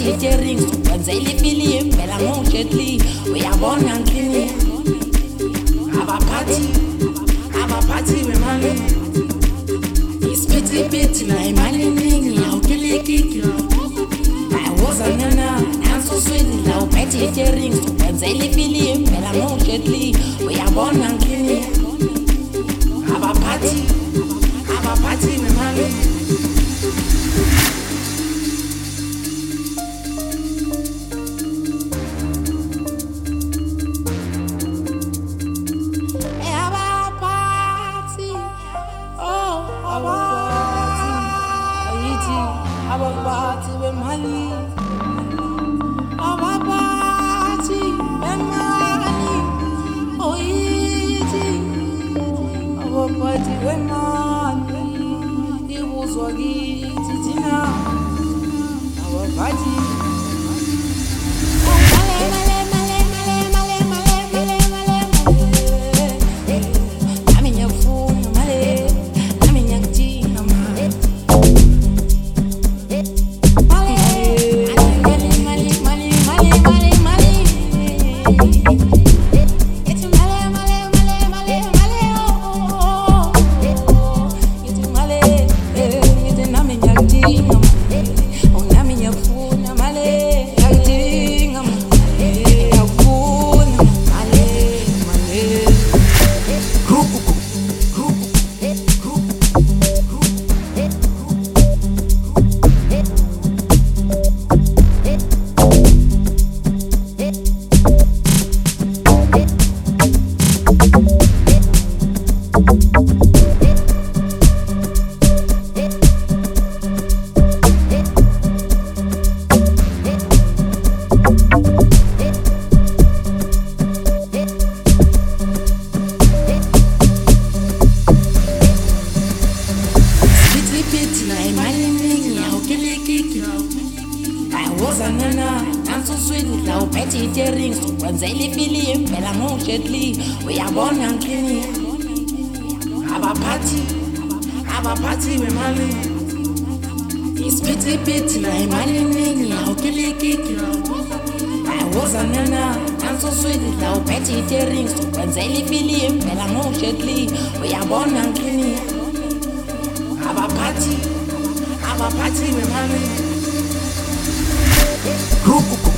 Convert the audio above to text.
abaphathi rings wenzela ifilimu phela ngoJet Li uyabona ngini abaphathi bemali isiphithiphithi la imali eningi awukilikiki ayawozanana nansuswini la uphethe rings wenzela ifilimu phela ngoJet Li uyabona ngini abaphathi bemali abaphathi bemali oyithi abaphathi bemali ibuzwa kithi thina abaphathi ayawozanana nansuswini la uphethe rings wenzela ifilimu phela ngoJet Li uyabona ngini abaphathi bemali isiphithiphithi la imali eningi awukilikiki ayawozanana nansuswini la uphethe rings wenzela ifilimu phela ngoJet Li uyabona ngini abaphathi bemali.